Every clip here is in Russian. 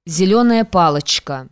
Зеленая палочка.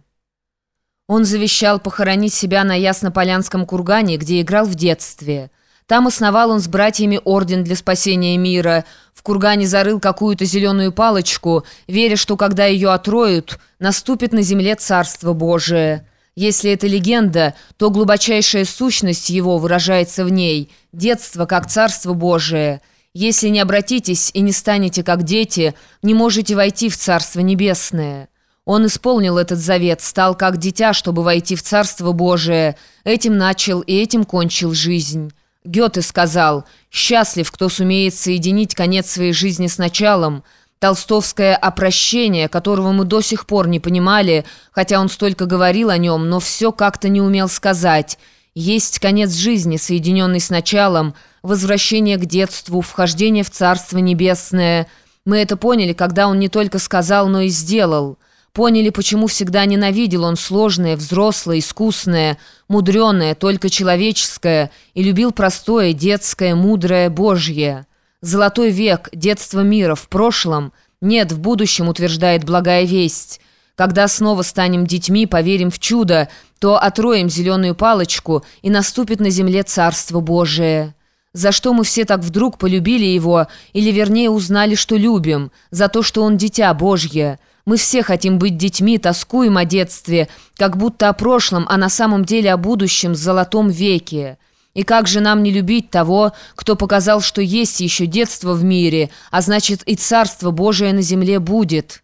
Он завещал похоронить себя на Яснополянском кургане, где играл в детстве. Там основал он с братьями орден для спасения мира. В кургане зарыл какую-то зеленую палочку, веря, что когда ее отроют, наступит на земле Царство Божие. Если это легенда, то глубочайшая сущность его выражается в ней – детство как Царство Божие. Если не обратитесь и не станете как дети, не можете войти в Царство Небесное. Он исполнил этот завет, стал как дитя, чтобы войти в Царство Божие. Этим начал и этим кончил жизнь. Гёте сказал: «Счастлив, кто сумеет соединить конец своей жизни с началом». Толстовское опрощение, которого мы до сих пор не понимали, хотя он столько говорил о нем, но все как-то не умел сказать. Есть конец жизни, соединенный с началом, возвращение к детству, вхождение в Царство Небесное. Мы это поняли, когда он не только сказал, но и сделал. Поняли, почему всегда ненавидел он сложное, взрослое, искусное, мудреное, только человеческое, и любил простое, детское, мудрое, Божье. Золотой век, детство мира в прошлом, нет, в будущем, утверждает благая весть. Когда снова станем детьми, поверим в чудо, то отроем зеленую палочку, и наступит на земле Царство Божие. За что мы все так вдруг полюбили его, или вернее узнали, что любим? За то, что он дитя Божье. Мы все хотим быть детьми, тоскуем о детстве, как будто о прошлом, а на самом деле о будущем, золотом веке. И как же нам не любить того, кто показал, что есть еще детство в мире, а значит и Царство Божие на земле будет?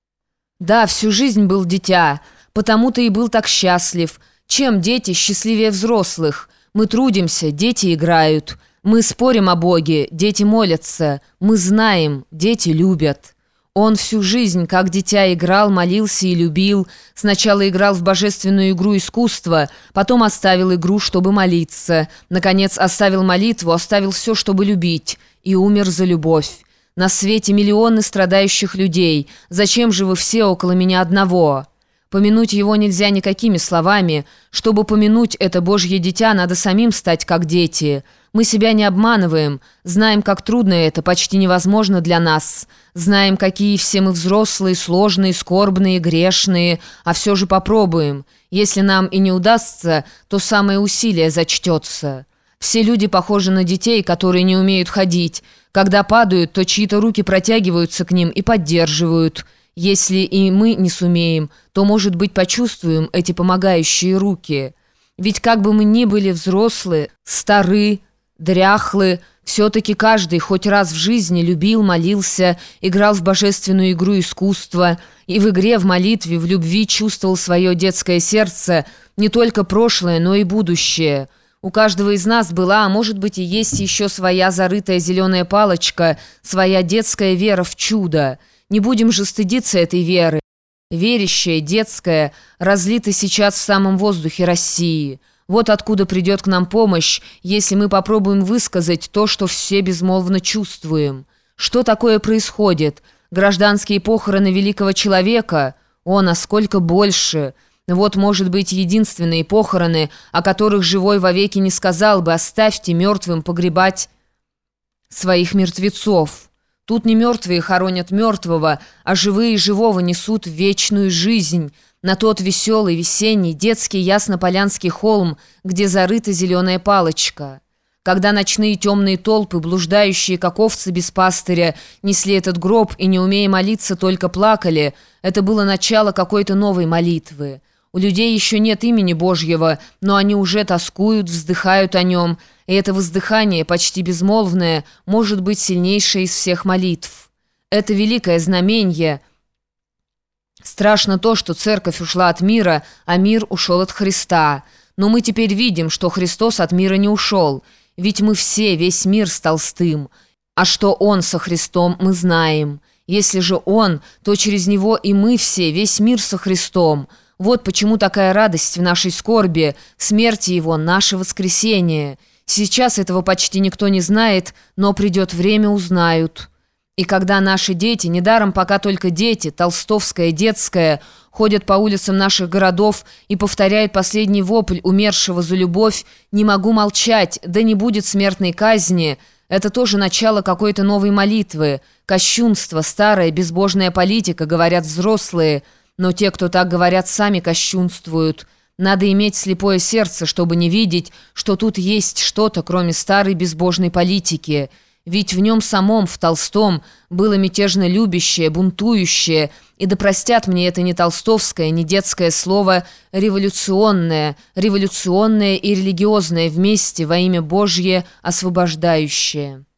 Да, всю жизнь был дитя, потому-то и был так счастлив. Чем дети счастливее взрослых? Мы трудимся, дети играют. Мы спорим о Боге, дети молятся. Мы знаем, дети любят. Он всю жизнь, как дитя, играл, молился и любил. Сначала играл в божественную игру искусства, потом оставил игру, чтобы молиться. Наконец, оставил молитву, оставил все, чтобы любить, и умер за любовь. На свете миллионы страдающих людей. Зачем же вы все около меня одного? Помянуть его нельзя никакими словами. Чтобы помянуть это Божье дитя, надо самим стать как дети. Мы себя не обманываем. Знаем, как трудно это, почти невозможно для нас. Знаем, какие все мы взрослые, сложные, скорбные, грешные, а все же попробуем. Если нам и не удастся, то самое усилие зачтется. Все люди похожи на детей, которые не умеют ходить. Когда падают, то чьи-то руки протягиваются к ним и поддерживают. Если и мы не сумеем, то, может быть, почувствуем эти помогающие руки. Ведь как бы мы ни были взрослые, стары, дряхлы, все-таки каждый хоть раз в жизни любил, молился, играл в божественную игру искусства, и в игре, в молитве, в любви чувствовал свое детское сердце, не только прошлое, но и будущее. У каждого из нас была, а может быть и есть еще своя зарытая зеленая палочка, своя детская вера в чудо. Не будем же стыдиться этой веры. Верящая, детская, разлита сейчас в самом воздухе России. Вот откуда придет к нам помощь, если мы попробуем высказать то, что все безмолвно чувствуем. Что такое происходит? Гражданские похороны великого человека? О, насколько больше! Вот, может быть, единственные похороны, о которых живой вовеки не сказал бы: оставьте мертвым погребать своих мертвецов. Тут не мертвые хоронят мертвого, а живые живого несут в вечную жизнь, на тот веселый, весенний, детский Яснополянский холм, где зарыта зеленая палочка. Когда ночные темные толпы, блуждающие, как овцы без пастыря, несли этот гроб и, не умея молиться, только плакали, это было начало какой-то новой молитвы. У людей еще нет имени Божьего, но они уже тоскуют, вздыхают о нем, и это воздыхание, почти безмолвное, может быть сильнейшее из всех молитв. Это великое знамение. Страшно то, что церковь ушла от мира, а мир ушел от Христа. Но мы теперь видим, что Христос от мира не ушел, ведь мы все, весь мир стал стым. А что Он со Христом, мы знаем. Если же Он, то через Него и мы все, весь мир со Христом. Вот почему такая радость в нашей скорби, в смерти Его, наше воскресение. Сейчас этого почти никто не знает, но придет время, узнают. И когда наши дети, недаром пока только дети, толстовское, детское, ходят по улицам наших городов и повторяют последний вопль умершего за любовь: «Не могу молчать, да не будет смертной казни», это тоже начало какой-то новой молитвы. Кощунство, старая безбожная политика, говорят взрослые. Но те, кто так говорят, сами кощунствуют. Надо иметь слепое сердце, чтобы не видеть, что тут есть что-то, кроме старой безбожной политики. Ведь в нем самом, в Толстом, было мятежно любящее, бунтующее, и да простят мне это не толстовское, не детское слово «революционное», революционное и религиозное вместе во имя Божье освобождающее.